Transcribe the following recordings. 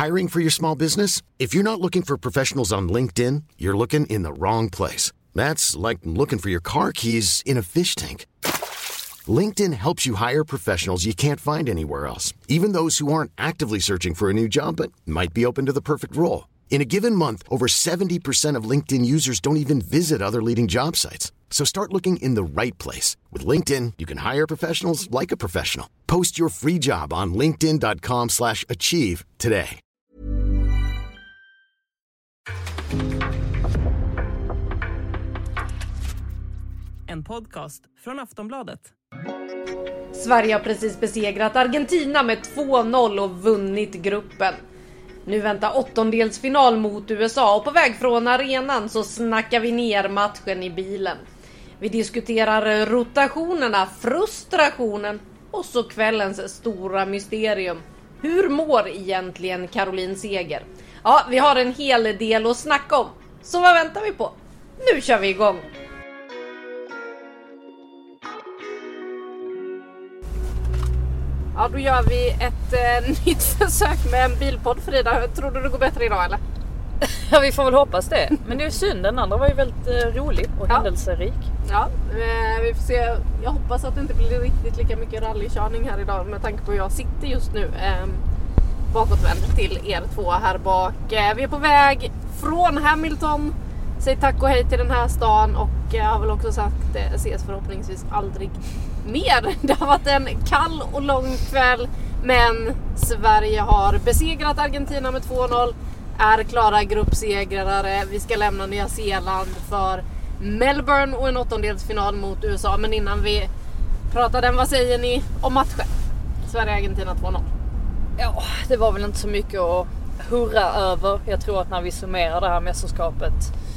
Hiring for your small business? If you're not looking for professionals on LinkedIn, you're looking in the wrong place. That's like looking for your car keys in a fish tank. LinkedIn helps you hire professionals you can't find anywhere else, even those who aren't actively searching for a new job but might be open to the perfect role. In a given month, over 70% of LinkedIn users don't even visit other leading job sites. So start looking in the right place. With LinkedIn, you can hire professionals like a professional. Post your free job on linkedin.com/achieve today. En podcast från Aftonbladet. Sverige har precis besegrat Argentina med 2-0 och vunnit gruppen. Nu väntar åttondelsfinal mot USA och på väg från arenan så snackar vi ner matchen i bilen. Vi diskuterar rotationerna, frustrationen och så kvällens stora mysterium. Hur mår egentligen Caroline Seger? Ja, vi har en hel del att snacka om. Så vad väntar vi på? Nu kör vi igång! Ja, då gör vi ett nytt försök med en bilpodd. Frida, tror du det går bättre idag eller? Ja, vi får väl hoppas det. Men det är synd, den andra var ju väldigt rolig och händelserik. Ja, vi får se. Jag hoppas att det inte blir riktigt lika mycket rallykörning här idag med tanke på att jag sitter just nu bakåtvänd till er två här bak. Vi är på väg från Hamilton. Säg tack och hej till den här stan och jag har väl också sagt ses förhoppningsvis aldrig mer. Det har varit en kall och lång kväll, men Sverige har besegrat Argentina med 2-0, är klara gruppsegrare. Vi ska lämna Nya Zeeland för Melbourne och en åttondelsfinal mot USA. Men innan vi pratar den, vad säger ni om matchen? Sverige-Argentina 2-0. Ja, det var väl inte så mycket att hurra över. Jag tror att när vi summerar det här mästerskapet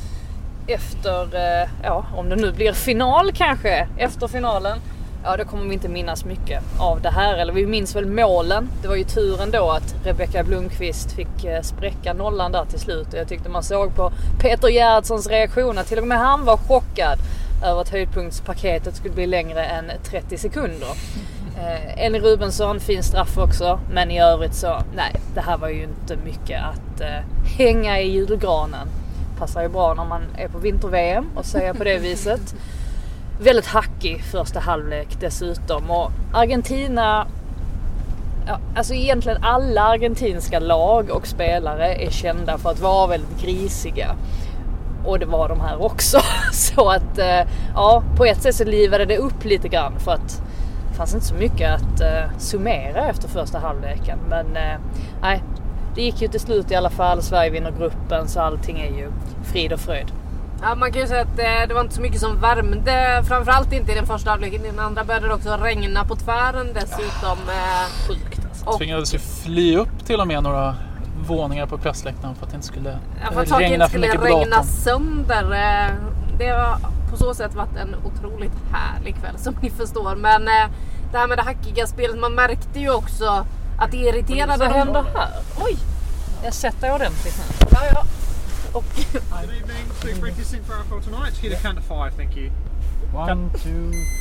efter, om det nu blir final kanske, efter finalen, ja då kommer vi inte minnas mycket av det här. Eller vi minns väl målen. Det var ju turen då att Rebecka Blomqvist fick spräcka nollan där till slut. Och jag tyckte man såg på Peter Gerhardssons reaktion att till och med han var chockad över att höjdpunktspaketet skulle bli längre än 30 sekunder. Elin Rubensson, fin straff också. Men i övrigt så, nej, det här var ju inte mycket att hänga i julgranen. Passar ju bra när man är på vinter-VM och säga på det viset. Väldigt hackig första halvlek dessutom. Och Argentina, ja, alltså egentligen alla argentinska lag och spelare är kända för att vara väldigt grisiga. Och det var de här också. Så att, ja, på ett sätt så livade det upp lite grann för att det fanns inte så mycket att summera efter första halvleken. Men nej, det gick ju till slut i alla fall. Sverige vinner gruppen så allting är ju frid och fröjd. Ja, man kan ju säga att det var inte så mycket som värmde. Framförallt inte i den första halvleken. I den andra började det också regna på tvären dessutom. Sjukt alltså. Och tvingades ju fly upp till och med några våningar på pressläktaren för att det inte skulle regna för mycket på datorn. Regna sönder. Det har på så sätt varit en otroligt härlig kväll som ni förstår. Men det här med det hackiga spelet, man märkte ju också att det irriterade. Vad händer här? Oj, jag sätter ordentligt nu. Ja. Och good evening, please break your seat for our call tonight. Hit a count to 5, thank you. 1, 2, 3,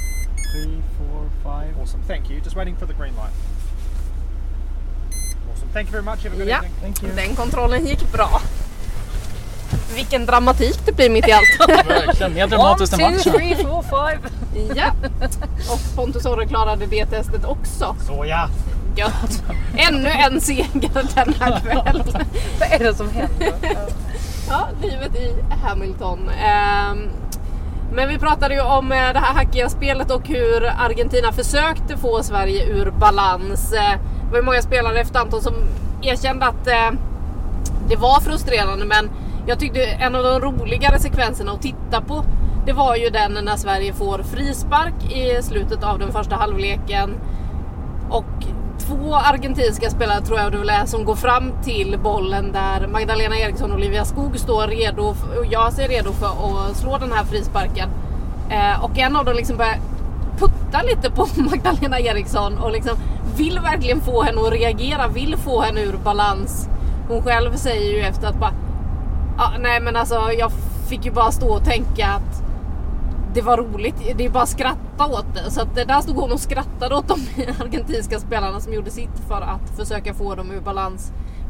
4, 5. Awesome, thank you. Just waiting for the green light. Awesome, thank you very much. Have a good evening. Thank you. Den kontrollen gick bra. Vilken dramatik det blir mitt i allt. Verkligen, mer dramatiskt än matchen. 1, 2, 3, 4, 5. Ja. Och Pontus Orre klarade det testet också. Så ja. Gött. Ännu en seger denna kväll. Vad är det som händer? Ja, livet i Hamilton. Men vi pratade ju om det här hackiga spelet och hur Argentina försökte få Sverige ur balans. Det var ju många spelare efter Anton som erkände att det var frustrerande, men jag tyckte en av de roligare sekvenserna att titta på, det var ju den när Sverige får frispark i slutet av den första halvleken och 2 argentinska spelare tror jag det väl är som går fram till bollen där Magdalena Eriksson och Olivia Skog står redo och jag ser redo för att slå den här frisparken. Och en av dem liksom börjar putta lite på Magdalena Eriksson och liksom vill verkligen få henne att reagera, vill få henne ur balans. Hon själv säger ju efter att bara nej men alltså jag fick ju bara stå och tänka att det var roligt, det är bara skratta åt det. Så att där stod hon och skrattade åt de argentinska spelarna som gjorde sitt för att försöka få dem ur balans.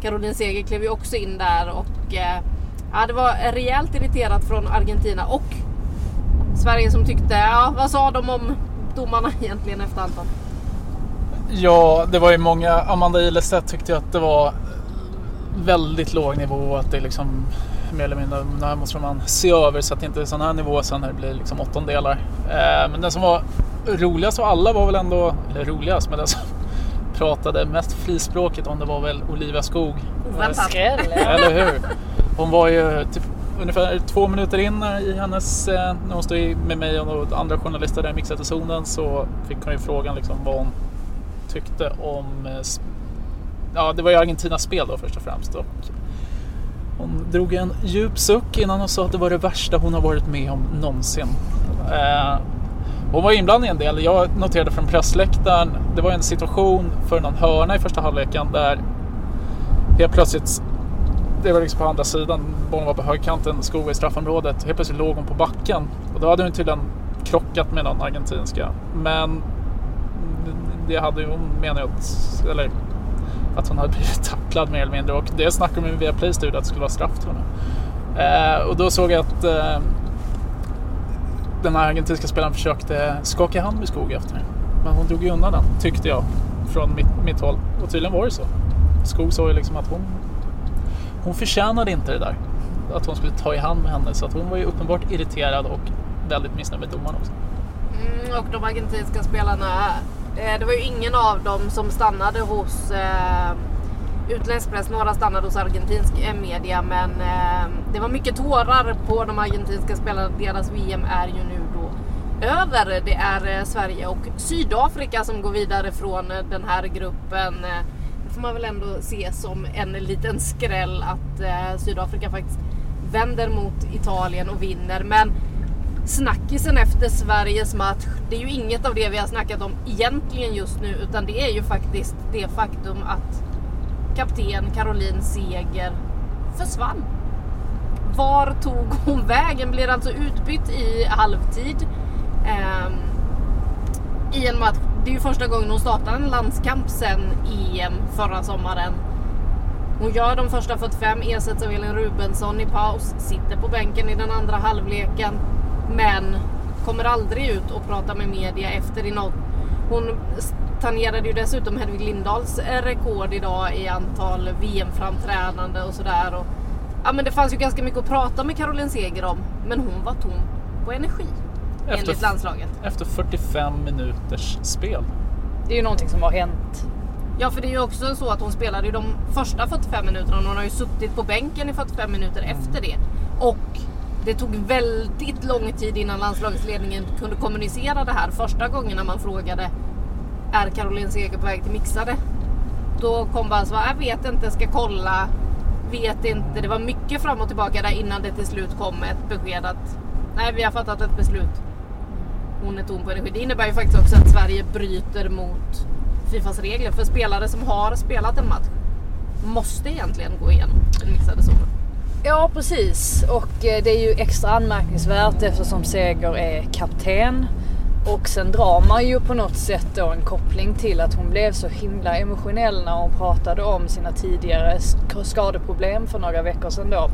Caroline Seger klev ju också in där och det var rejält irriterat från Argentina och Sverige som tyckte, vad sa de om domarna egentligen efter Anton? Ja, det var ju många. Amanda Ilestedt tyckte att det var väldigt låg nivå och att det liksom mer eller mindre, det här måste man se över så att det inte är sån här nivå sen när det blir liksom 8-delar. Men den som var roligast av alla var väl ändå, eller roligast, men den som pratade mest frispråkigt om det var väl Olivia Skog. Eller hur? Hon var ju typ ungefär 2 minuter in i hennes, när hon stod med mig och andra journalister där i mixade-zonen, så fick hon ju frågan liksom vad hon tyckte om, det var ju Argentinas spel då först och främst, och hon drog en djup suck innan hon sa att det var det värsta hon har varit med om någonsin. Hon var inblandad i en del. Jag noterade från pressläktaren, det var en situation för någon hörna i första halvleken där helt plötsligt, det var liksom på andra sidan, bollen var på högkanten, Skog i straffområdet, helt plötsligt låg hon på backen och då hade hon tydligen krockat med någon argentinska, men det hade ju hon menat att hon hade blivit tacklad mer eller mindre, och det snackade de via Play-studio att det skulle vara straff, tror jag. Och då såg jag att den här argentinska spelaren försökte skaka hand med Skog efter, men hon drog ju undan den, tyckte jag, från mitt håll, och tydligen var det så. Skog sa ju liksom att hon förtjänade inte det där, att hon skulle ta i hand med henne, så att hon var ju uppenbart irriterad och väldigt missnöjd med domaren också. Och de argentinska spelarna, det var ju ingen av dem som stannade hos utländsk press. Några stannade hos argentinsk media, men det var mycket tårar på de argentinska spelarna. Deras VM är ju nu då över. Det är Sverige och Sydafrika som går vidare från den här gruppen. Det får man väl ändå se som en liten skräll att Sydafrika faktiskt vänder mot Italien och vinner. Men snackisen efter Sveriges match, det är ju inget av det vi har snackat om egentligen just nu, utan det är ju faktiskt det faktum att kapten Caroline Seger försvann. Var tog hon vägen? Blir alltså utbytt i halvtid i en match. Det är ju första gången hon startar en landskamp sen EM förra sommaren. Hon gör de första 45, ersätts av Elin Rubensson i paus, sitter på bänken i den andra halvleken, men kommer aldrig ut och pratar med media efter i något. Hon tangerade ju dessutom Hedvig Lindahls rekord idag i antal VM-framträdande och sådär. Men det fanns ju ganska mycket att prata med Caroline Seger om, men hon var tom på energi enligt landslaget. Efter 45 minuters spel. Det är ju någonting som har hänt. Ja, för det är ju också så att hon spelade ju de första 45 minuterna och hon har ju suttit på bänken i 45 minuter efter det. Och det tog väldigt lång tid innan landslagsledningen kunde kommunicera det här. Första gången när man frågade, är Caroline Seger på väg till mixade? Då kom bara så, jag vet inte, ska kolla, vet inte. Det var mycket fram och tillbaka där innan det till slut kom ett besked att nej, vi har fattat ett beslut. Hon är tom på energi. Det innebär ju faktiskt också att Sverige bryter mot FIFAs regler. För spelare som har spelat en match måste egentligen gå igenom den mixade zonen. Ja, precis. Och det är ju extra anmärkningsvärt eftersom Seger är kapten. Och sen drar man ju på något sätt då en koppling till att hon blev så himla emotionell när hon pratade om sina tidigare skadeproblem för några veckor sedan då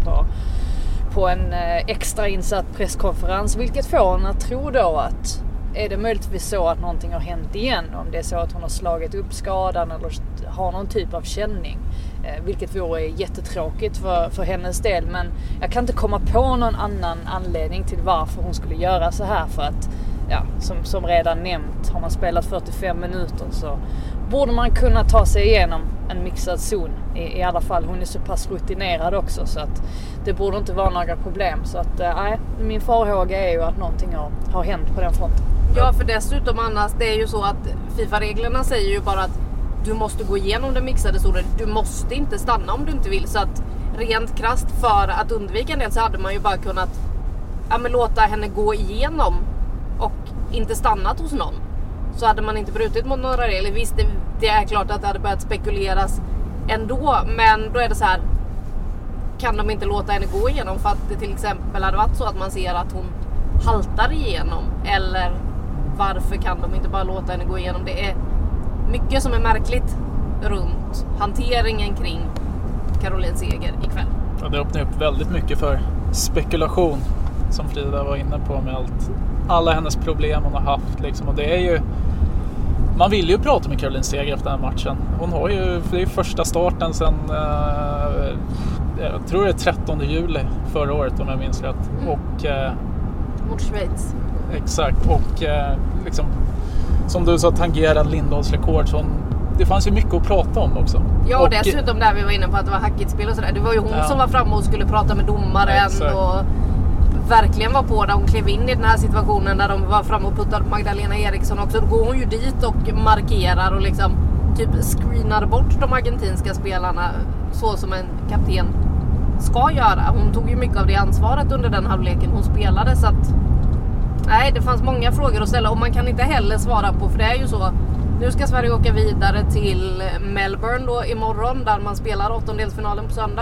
på en extra insatt presskonferens. Vilket får hon att tro då att är det möjligtvis så att någonting har hänt igen, om det är så att hon har slagit upp skadan eller har någon typ av känning, vilket vore jättetråkigt för hennes del, men jag kan inte komma på någon annan anledning till varför hon skulle göra så här, för att ja, som redan nämnt, har man spelat 45 minuter så borde man kunna ta sig igenom en mixad zon i alla fall. Hon är så pass rutinerad också så att det borde inte vara några problem, så att min farhåga är ju att någonting har hänt på den fronten. Ja, för dessutom annars, det är ju så att FIFA-reglerna säger ju bara att du måste gå igenom den mixade zonen. Du måste inte stanna om du inte vill, så att rent krasst för att undvika det så hade man ju bara kunnat låta henne gå igenom och inte stannat hos någon. Så hade man inte brutit mot några regler. Visst, det är klart att det hade börjat spekuleras ändå, men då är det så här, kan de inte låta henne gå igenom för att det till exempel hade varit så att man ser att hon haltar igenom, eller varför kan de inte bara låta henne gå igenom? Det är mycket som är märkligt runt hanteringen kring Karolins seger ikväll. Ja, det öppnar upp väldigt mycket för spekulation, som Frida var inne på, med alla hennes problem hon har haft liksom. Och det är ju, man vill ju prata med Karolins seger efter den här matchen. Hon har ju, det är första starten sen jag tror det är 13 juli förra året om jag minns rätt. Och mot Schweiz. Exakt, och liksom, som du sa, tangerade Lindahls rekord, så det fanns ju mycket att prata om också. Ja, och dessutom där vi var inne på att det var hackigt spel och sådär. Det var ju hon som var framme och skulle prata med domaren och verkligen var på där hon klev in i den här situationen där de var framme och puttade Magdalena Eriksson också. Då går hon ju dit och markerar och liksom typ screenar bort de argentinska spelarna så som en kapten ska göra. Hon tog ju mycket av det ansvaret under den halvleken hon spelade, så att nej, det fanns många frågor att ställa och man kan inte heller svara på, för det är ju så. Nu ska Sverige åka vidare till Melbourne då imorgon, där man spelar åttondelsfinalen på söndag.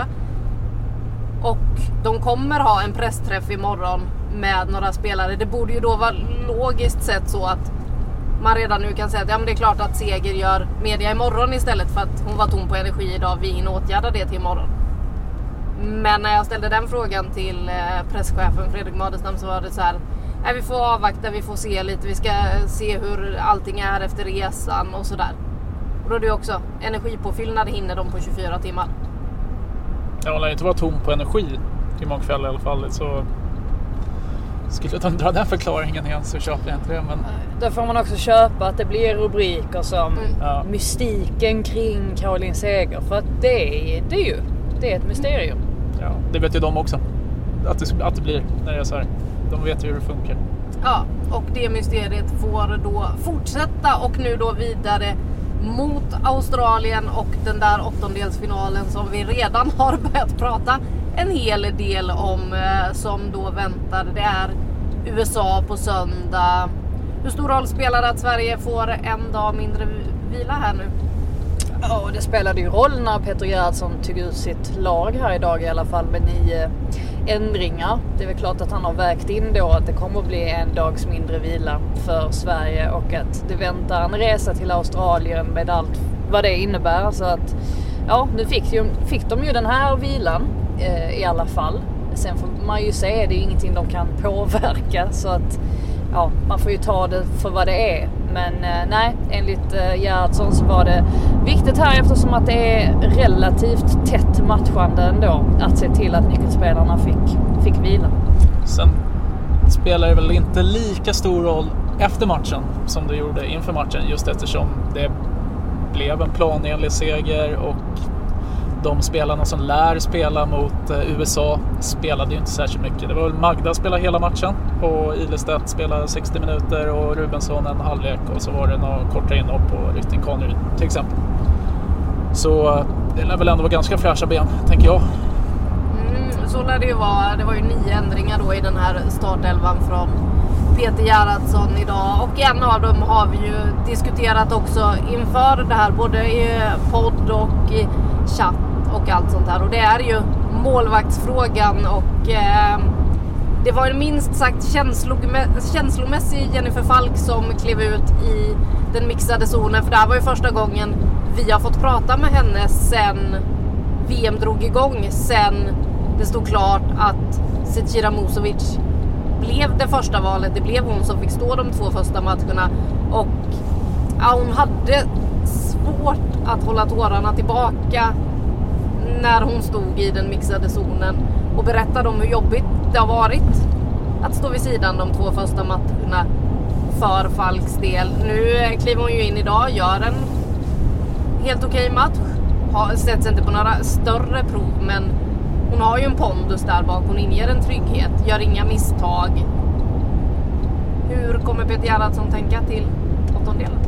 Och de kommer ha en pressträff imorgon med några spelare. Det borde ju då vara logiskt sett så att man redan nu kan säga att ja, men det är klart att Seger gör media imorgon istället, för att hon var tom på energi idag. Vi hinner åtgärda det till imorgon. Men när jag ställde den frågan till presschefen Fredrik Madestam så var det så här: nej, vi får avvakta, vi får se lite, vi ska se hur allting är efter resan och sådär. Och då är det också energipåfyllnad, hinner de på 24 timmar. Ja, hon lär inte vara tom på energi imorgon kväll i alla fall, så skulle de dra den förklaringen igen så köper jag inte det. Men där får man också köpa att det blir rubriker som mystiken kring Karolins seger, för att det är ett mysterium. Ja, det vet ju de också att det blir när det är så här. De vet ju hur det funkar. Ja, och det mysteriet får då fortsätta och nu då vidare mot Australien och den där åttondelsfinalen som vi redan har börjat prata en hel del om, som då väntar. Det är USA på söndag. Hur stor roll spelar det att Sverige får en dag mindre vila här nu? Ja, det spelade ju roll när Peter Gerhardsson tog ut sitt lag här idag i alla fall med 9 ändringar. Det är väl klart att han har vägt in då att det kommer att bli en dags mindre vila för Sverige och att det väntar en resa till Australien med allt vad det innebär. Så att ja, nu fick de ju den här vilan i alla fall. Sen får man ju se, det är ju ingenting de kan påverka, så att ja, man får ju ta det för vad det är. Men nej, enligt Gerhardsson så var det viktigt här, eftersom att det är relativt tätt matchande ändå, att se till att nyckelspelarna fick vila. Sen spelar det väl inte lika stor roll efter matchen som det gjorde inför matchen, just eftersom det blev en planenlig seger och de spelarna som lär spela mot USA spelade ju inte särskilt mycket. Det var väl Magda spelade hela matchen och Ilestedt spelade 60 minuter och Rubensson en halvlek, och så var det några korta inhopp på Rytting Connery till exempel. Så det lär väl ändå vara ganska fräscha ben, tänker jag. Så lär det ju vara. Det var ju 9 ändringar då i den här startelvan från Peter Gerhardsson idag, och en av dem har vi ju diskuterat också inför det här, både i podd och i chatt och allt sånt här, och det är ju målvaktsfrågan. Och det var en minst sagt känslomässig Jennifer Falk som klev ut i den mixade zonen, för det här var ju första gången vi har fått prata med henne sen VM drog igång, sen det stod klart att Zecira Musovic blev det första valet. Det blev hon som fick stå de 2 första matcherna, och ja, hon hade svårt att hålla tårarna tillbaka när hon stod i den mixade zonen och berättade om hur jobbigt det har varit att stå vid sidan de 2 första matcherna för Falks del. Nu kliver hon ju in idag, gör en helt okej match, sätts inte på några större prov, men hon har ju en pondus där bak, hon inger en trygghet, gör inga misstag. Hur kommer Peter Gerhardsson tänka till åttondelen?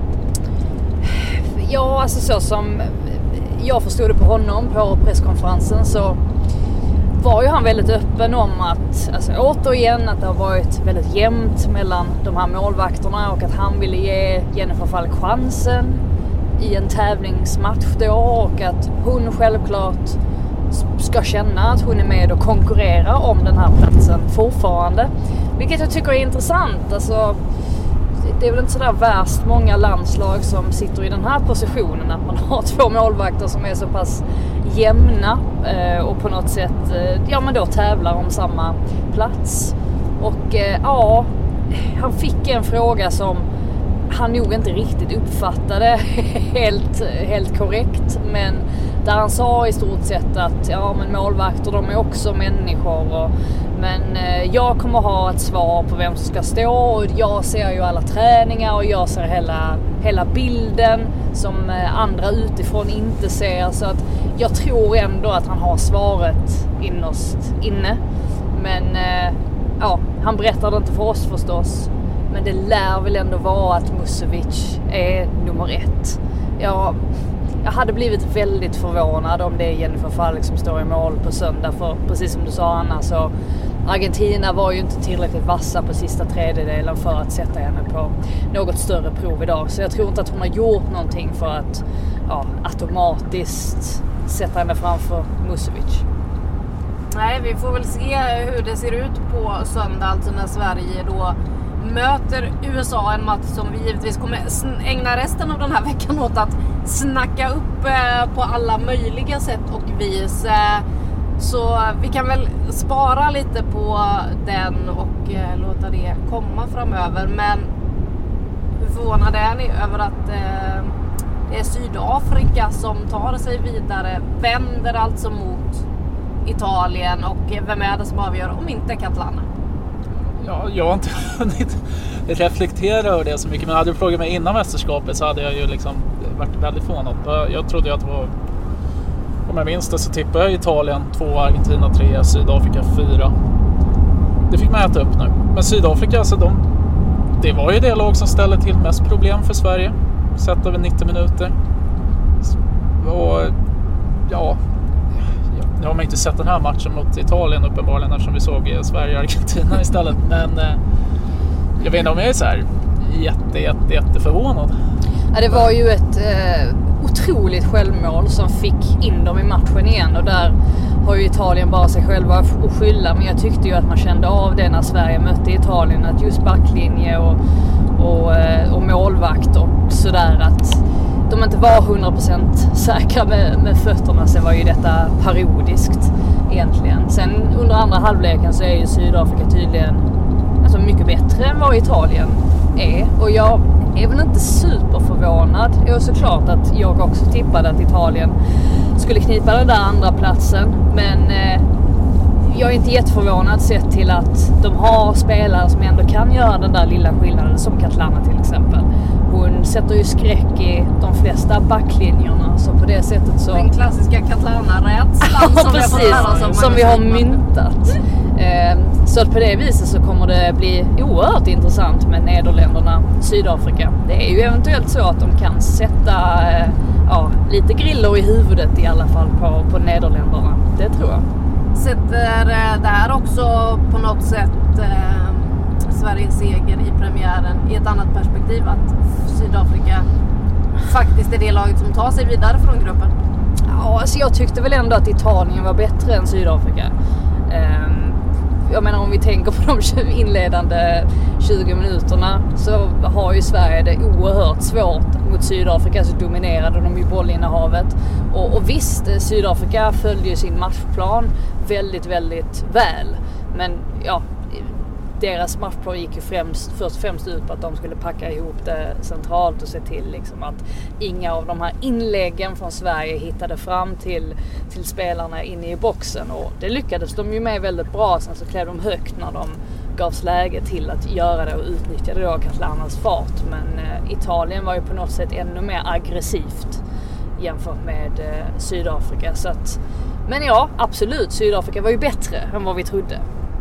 Ja, alltså så som jag förstod det på honom på presskonferensen, så var ju han väldigt öppen om att, alltså återigen, att det har varit väldigt jämnt mellan de här målvakterna och att han ville ge Jennifer Falk chansen i en tävlingsmatch då, och att hon självklart ska känna att hon är med och konkurrera om den här platsen fortfarande. Vilket jag tycker är intressant. Alltså, det är väl inte sådär värst många landslag som sitter i den här positionen, att man har 2 målvakter som är så pass jämna och på något sätt men då tävlar om samma plats. Och han fick en fråga som han nog inte riktigt uppfattade helt korrekt, men där han sa i stort sett att men målvakter, de är också människor men jag kommer ha ett svar på vem som ska stå, och jag ser ju alla träningar och jag ser hela bilden som andra utifrån inte ser, så att jag tror ändå att han har svaret innerst inne. Men han berättade inte för oss förstås, men det lär väl ändå vara att Musovic är nummer 1. Jag hade blivit väldigt förvånad om det är Jennifer Falk som står i mål på söndag, för precis som du sa Anna, så Argentina var ju inte tillräckligt vassa på sista tredjedelen för att sätta henne på något större prov idag. Så jag tror inte att hon har gjort någonting för att automatiskt sätta henne framför Musovic. Nej, vi får väl se hur det ser ut på söndag, alltså när Sverige då möter USA, en match som vi givetvis kommer ägna resten av den här veckan åt att snacka upp på alla möjliga sätt och vis. Så vi kan väl spara lite på den och låta det komma framöver. Men hur förvånade är ni över att det är Sydafrika som tar sig vidare, vänder alltså mot Italien, och vem är det som avgör om inte Catlana? Ja, jag har inte hunnit reflektera över det så mycket, men hade du frågat mig innan mästerskapet så hade jag ju liksom varit väldigt förvånad. Jag trodde ju att det var, om jag minns det så tippade jag Italien 2, Argentina 3, Sydafrika 4. Det fick man äta upp nu. Men Sydafrika, alltså det var ju det lag som ställde till mest problem för Sverige sett över 90 minuter. Och nu har man inte sett den här matchen mot Italien uppenbarligen, eftersom vi såg Sverige och Argentina istället. Men jag vet inte om jag är så här jätte förvånad. Ja, det var ju ett otroligt självmål som fick in dem i matchen igen, och där har ju Italien bara sig själva att skylla. Men jag tyckte ju att man kände av det när Sverige mötte Italien, att just backlinje och målvakt och sådär, att de inte var 100% säkra med fötterna. Sen var ju detta parodiskt egentligen. Sen under andra halvleken så är ju Sydafrika tydligen mycket bättre än vad Italien är. Och jag är väl inte superförvånad. Det är såklart att jag också tippade att Italien skulle knipa den där andra platsen. Men jag är inte jätteförvånad sett till att de har spelare som ändå kan göra den där lilla skillnaden, som Catlana till exempel. Hon sätter ju skräck i de flesta backlinjerna, så på det sättet så... Den klassiska Catlana-rädslan som vi har myntat. Så på det viset så kommer det bli oerhört intressant med Nederländerna, Sydafrika. Det är ju eventuellt så att de kan sätta lite griller i huvudet i alla fall på Nederländerna. Det tror jag. Sätter det här också på något sätt Sveriges seger i premiären i ett annat perspektiv, att Sydafrika faktiskt är det laget som tar sig vidare från gruppen? Ja, alltså jag tyckte väl ändå att Italien var bättre än Sydafrika. Jag menar, om vi tänker på de inledande 20 minuterna så har ju Sverige det oerhört svårt mot Sydafrika, så dominerade de ju bollinnehavet. Och visst, Sydafrika följde ju sin matchplan väldigt, väldigt väl. Men deras matchplan gick ju först och främst ut på att de skulle packa ihop det centralt och se till liksom att inga av de här inläggen från Sverige hittade fram till spelarna inne i boxen, och det lyckades de ju med väldigt bra. Sen så klev de högt när de gavs läge till att göra det och utnyttjade då Catlanas fart. Men Italien var ju på något sätt ännu mer aggressivt jämfört med Sydafrika. Så att, men ja, absolut, Sydafrika var ju bättre än vad vi trodde.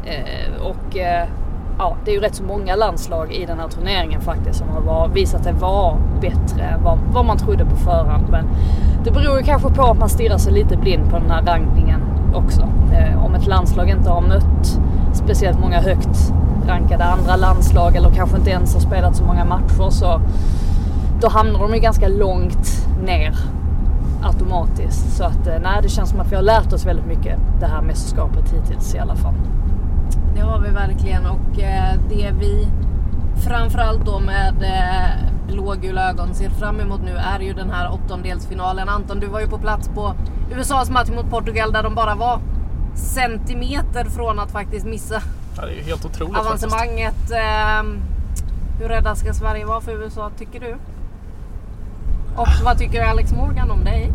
Det är ju rätt så många landslag i den här turneringen faktiskt som har visat sig vara bättre än vad man trodde på förhand. Men det beror ju kanske på att man stirrar sig lite blind på den här rankningen också. Om ett landslag inte har mött speciellt många högt rankade andra landslag, eller kanske inte ens har spelat så många matcher, så då hamnar de ju ganska långt ner automatiskt. Så att det känns som att vi har lärt oss väldigt mycket det här mästerskapet hittills i alla fall. Det har vi verkligen, och det vi framförallt då med blågula ögon ser fram emot nu är ju den här åttondelsfinalen. Anton, du var ju på plats på USAs match mot Portugal där de bara var centimeter från att faktiskt missa Ja, det är ju helt otroligt avancemanget. Hur rädda ska Sverige vara för USA, tycker du? Och vad tycker Alex Morgan om dig?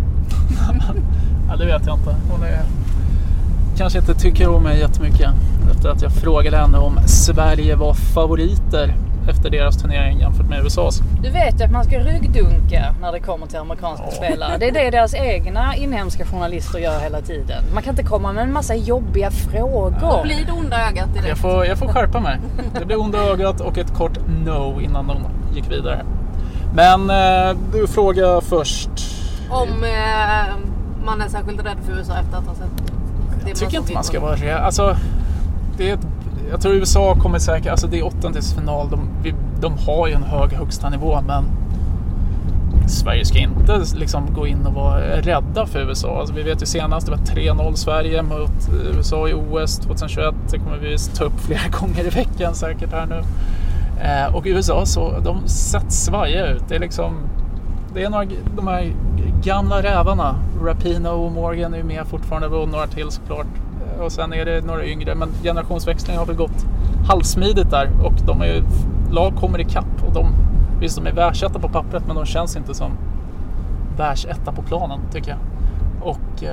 Ja, det vet jag inte. Hon kanske inte tycker om mig jättemycket efter att jag frågade henne om Sverige var favoriter efter deras turnering jämfört med USAs. Du vet ju att man ska ryggdunka när det kommer till amerikanska spelare. Det är det deras egna inhemska journalister gör hela tiden. Man kan inte komma med en massa jobbiga frågor. Då blir det onda ögat direkt. Jag får skärpa mig. Det blev onda ögat och ett kort no innan de gick vidare. Men du frågar först. Om man är särskilt rädd för USA efter att ha sett det. Jag tycker inte man ska vara rädd. Alltså, jag tror USA kommer säkert, alltså det är åttondelsfinal, de har ju en hög högsta nivå, men Sverige ska inte liksom gå in och vara rädda för USA. Alltså, vi vet ju senast, det var 3-0 Sverige mot USA i OS 2021. Det kommer vi ta upp flera gånger i veckan säkert här nu. Och USA, så de sätts svaja ut. Det är liksom, det är de här gamla rävarna. Rapinoe och Morgan är ju med fortfarande, och några till såklart. Och sen är det några yngre, men generationsväxlingen har väl gått halvsmidigt där, och lag kommer i kapp, och visst, de är världsetta på pappret, men de känns inte som världsetta på planen, tycker jag. Och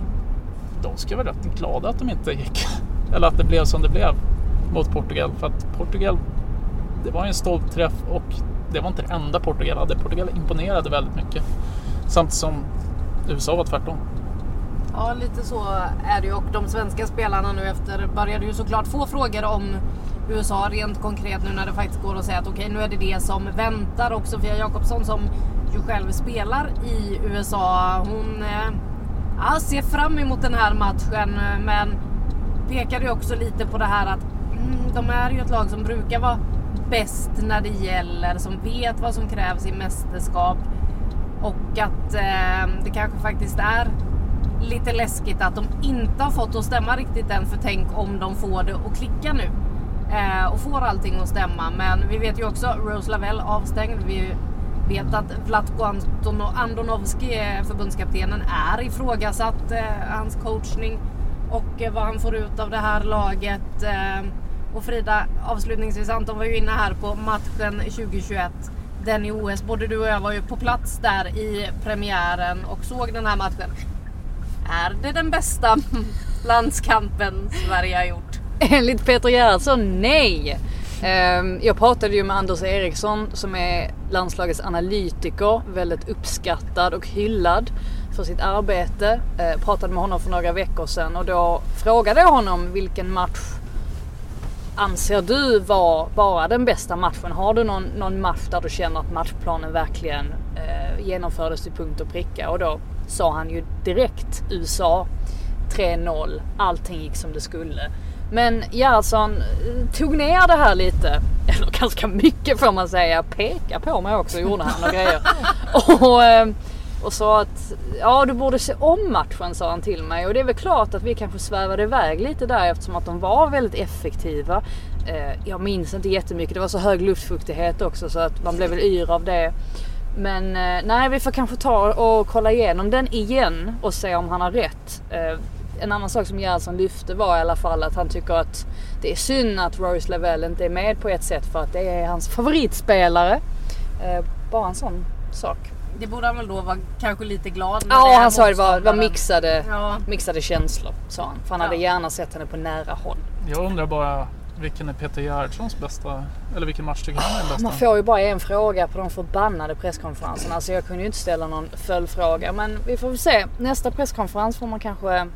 de ska vara rätt glada att de inte gick, eller att det blev som det blev mot Portugal, för att Portugal, det var en stolt träff, och det var inte det enda Portugal hade. Portugal imponerade väldigt mycket, samtidigt som USA var tvärtom. Ja, lite så är det ju, och de svenska spelarna nu efter började ju såklart få frågor om USA rent konkret nu när det faktiskt går att säga att okej, nu är det som väntar. Och Sofia Jakobsson, som ju själv spelar i USA, hon ser fram emot den här matchen, men pekar ju också lite på det här att de är ju ett lag som brukar vara bäst när det gäller, som vet vad som krävs i mästerskap, och att det kanske faktiskt är lite läskigt att de inte har fått att stämma riktigt än, för tänk om de får det att klicka nu och får allting att stämma. Men vi vet ju också Rose Lavelle avstängd. Vi vet att Vlatko Andonovski, förbundskaptenen, är ifrågasatt, hans coachning och vad han får ut av det här laget. Och Frida, avslutningsvis, Anton var ju inne här på matchen 2021, den i OS. Både du och jag var ju på plats där i premiären och såg den här matchen. Är det den bästa landskampen Sverige har gjort? Enligt Peter Gerhardsson, nej. Jag pratade ju med Anders Eriksson, som är landslagets analytiker, väldigt uppskattad och hyllad för sitt arbete. Pratade med honom för några veckor sedan, och då frågade jag honom vilken match anser du var bara den bästa matchen? Har du någon match där du känner att matchplanen verkligen genomfördes till punkt och pricka? Och då sa han ju direkt USA 3-0, allting gick som det skulle. Men Gerhardsson tog ner det här lite, eller ganska mycket får man säga, peka på mig också, gjorde han och grejer. Och sa att ja, du borde se om matchen, sa han till mig. Och det är väl klart att vi kanske svävade iväg lite där, eftersom att de var väldigt effektiva. Jag minns inte jättemycket, det var så hög luftfuktighet också, så att man blev väl yr av det. Men nej, vi får kanske ta och kolla igenom den igen och se om han har rätt. En annan sak som Gerhardsson lyfte var i alla fall att han tycker att det är synd att Rose Lavelle inte är med på ett sätt, för att det är hans favoritspelare. Bara en sån sak. Det borde han väl då vara kanske lite glad med. Ja, han sa det var mixade känslor, sa han. För han hade gärna sett henne på nära håll. Jag undrar bara, vilken är Peter Gerhardssons bästa, eller vilken match tycker han är bästa? Man får ju bara en fråga på de förbannade presskonferenserna. Alltså jag kunde ju inte ställa någon följdfråga, men vi får väl se. Nästa presskonferens får man kanske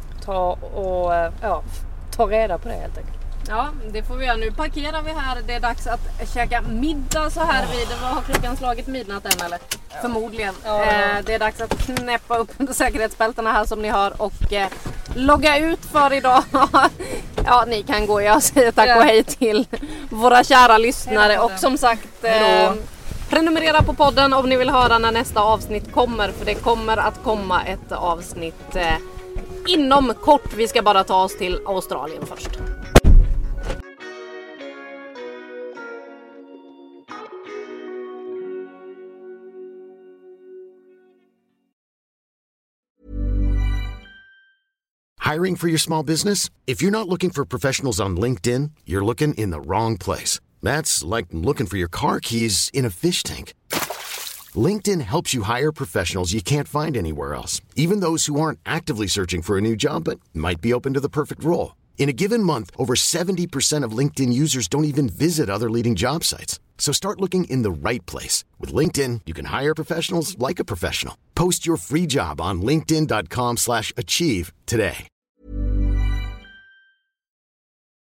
ta reda på det helt enkelt. Ja, det får vi göra. Nu parkerar vi här. Det är dags att käka middag så här vid. Har klockan slagit midnatt än, eller? Ja. Förmodligen. Ja. Det är dags att knäppa upp under säkerhetsbältena här som ni hör och logga ut för idag. Ja, ni kan gå. Jag säger tack och hej till våra kära lyssnare. Och som sagt, prenumerera på podden om ni vill höra när nästa avsnitt kommer. För det kommer att komma ett avsnitt inom kort. Vi ska bara ta oss till Australien först. Hiring for your small business? If you're not looking for professionals on LinkedIn, you're looking in the wrong place. That's like looking for your car keys in a fish tank. LinkedIn helps you hire professionals you can't find anywhere else, even those who aren't actively searching for a new job but might be open to the perfect role. In a given month, over 70% of LinkedIn users don't even visit other leading job sites. So start looking in the right place. With LinkedIn, you can hire professionals like a professional. Post your free job on linkedin.com/achieve today.